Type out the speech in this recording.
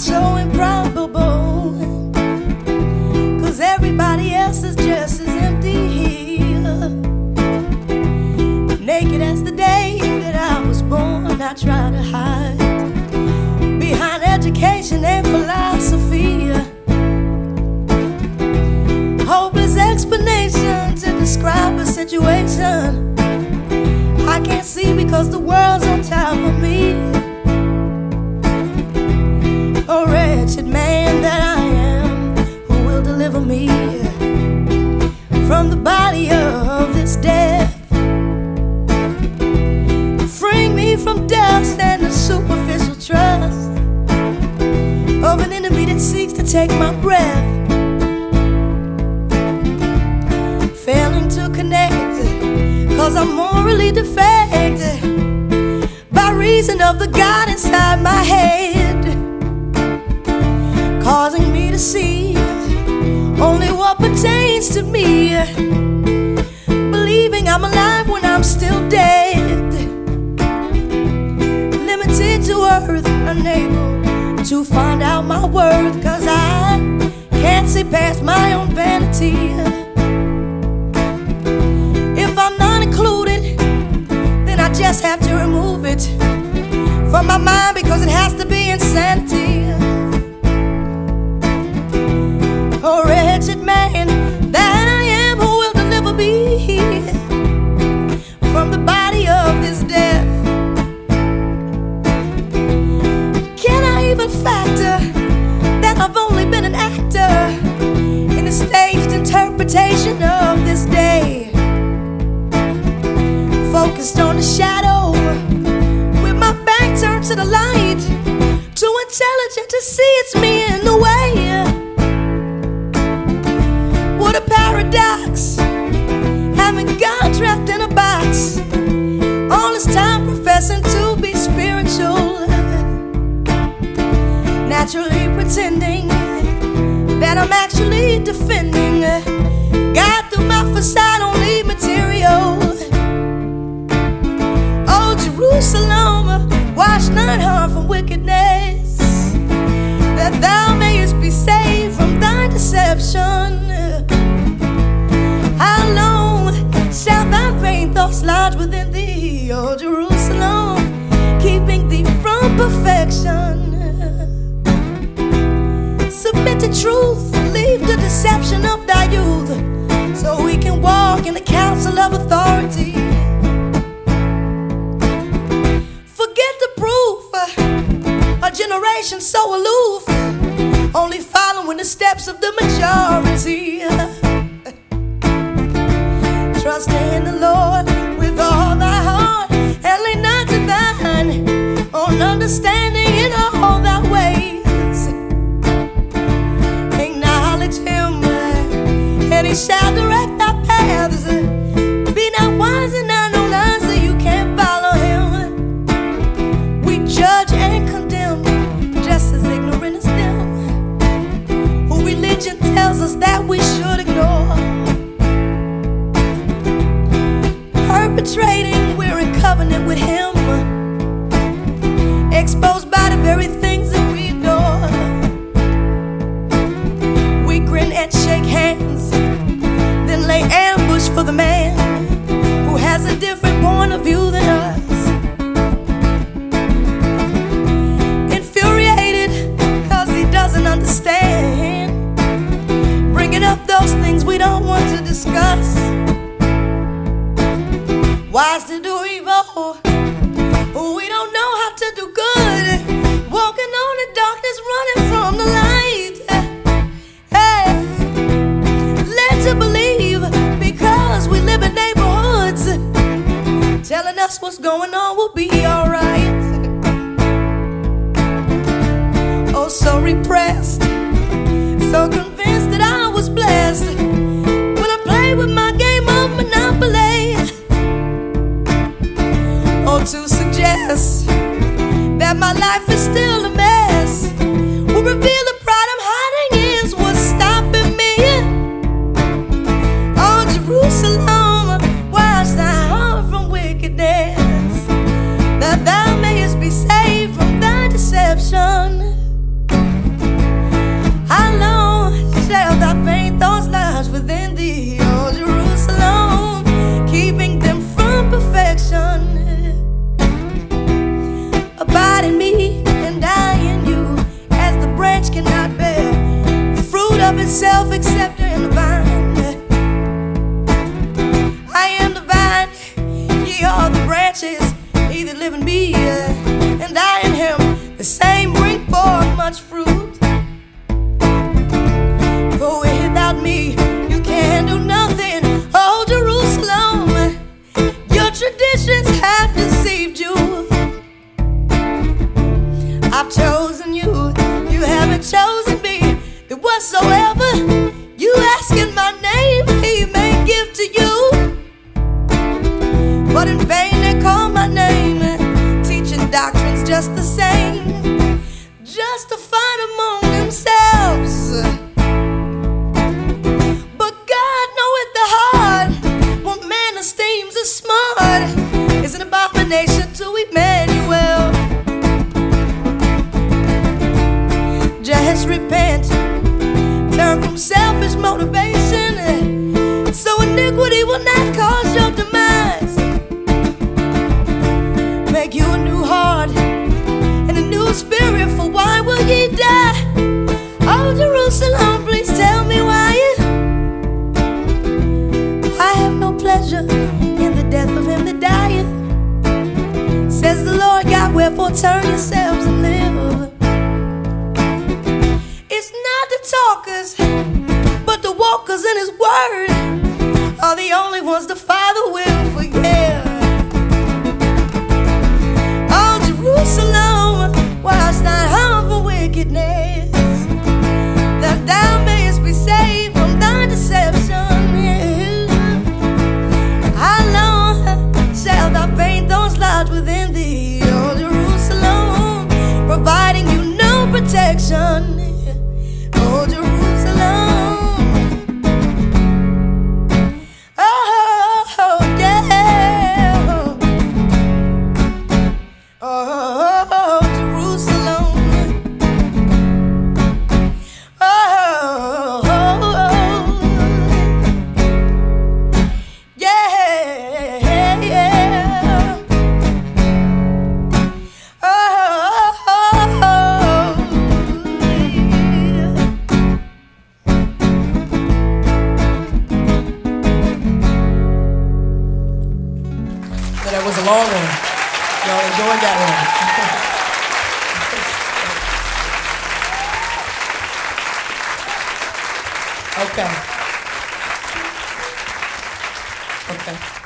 so improbable, 'cause everybody else is just as empty, naked as the day that I was born. I try to hide behind education and philosophy, hopeless explanation to describe a situation I can't see because the world's on top of me. A wretched man that I am, who will deliver me from the body of this death? Freeing me from dust and the superficial trust of an enemy that seeks to take my breath. Failing to connect, 'cause I'm morally defected by reason of the God inside my head, causing me to see only what pertains to me, believing I'm alive when I'm still dead, limited to earth, unable to find out my worth, 'cause I can't see past my own vanity. If I'm not included, then I just have to remove it from my mind, because it has to be insanity. A wretched man that I am, who will deliver me from the body of this death? Can I even factor that I've only been an actor in a staged interpretation of this day, focused on the shadow with my back turned to the light, too intelligent to see it's me in the way? What a paradox, having God trapped in a box, all this time professing to be spiritual, naturally pretending that I'm actually defending God through my facade, only material. Oh Jerusalem, wash thine heart from wickedness, that thou mayest be saved from thy deception. How long shall thy vain thoughts lodge within thee, O Jerusalem, keeping thee from perfection? Submit to truth, leave the deception of thy youth, so we can walk in the counsel of authority. Forget the proof, a generation so aloof, only following the steps of the majority. Trust in the Lord with all thy heart, and lean not to thine own understanding in all thy ways. Acknowledge him, and he shall direct thy paths. Be not wise in thine own eyes, so you can't follow him. We judge and condemn just as ignorant as them, who religion tells us that we should ignore. Perpetrating, we're in covenant with him, exposed by the very things that we adore. We grin and shake hands, then lay ambush for the man who has a different point of view than us. Infuriated 'cause he doesn't understand, bringing up those things we don't want to discuss. Wise to do evil, we don't know how to do good, walking on in darkness, running from the light. Hey, led to believe because we live in neighborhoods, telling us what's going on will be alright. Oh, so repressed, so convinced that I was blessed when I played with my game of Monopoly. Or to suggest that my life is still a mess will reveal the pride I'm hiding is what's stopping me. Oh Jerusalem, wash thy heart from wickedness, that thou mayest be saved from thy deception. love itself except in the vine. I am the vine, ye are the branches. He that live in me, and I in him, the same bring forth much fruit. For without me, you can't do nothing. Oh, Jerusalem, your traditions have deceived you. I've chosen you, you haven't chosen me. That whatsoever you ask in my name, he may give to you. But in vain they call my name, teaching doctrines just the same, justified among themselves. But God knoweth the heart. What man esteems as smart is an abomination to Emmanuel. Just repent, turn from selfish motivation, so iniquity will not cause your demise. Make you a new heart and a new spirit, for why will ye die? Oh, Jerusalem, please tell me why. I have no pleasure in the death of him that dieth, says the Lord God, wherefore turn yourselves and live. It's not the talkers, but the walkers in his word are the only ones the Father will forgive. Oh, Jerusalem, whilst I hung for wickedness, that thou mayest be saved from thy deception. How long shall thy faint thorns lodge within thee, oh Jerusalem, providing you no protection? Oh, Jerusalem. Oh, yeah. Oh, Jerusalem. Oh, yeah, yeah. That was a long one. Y'all enjoyed that one. Okay. Okay.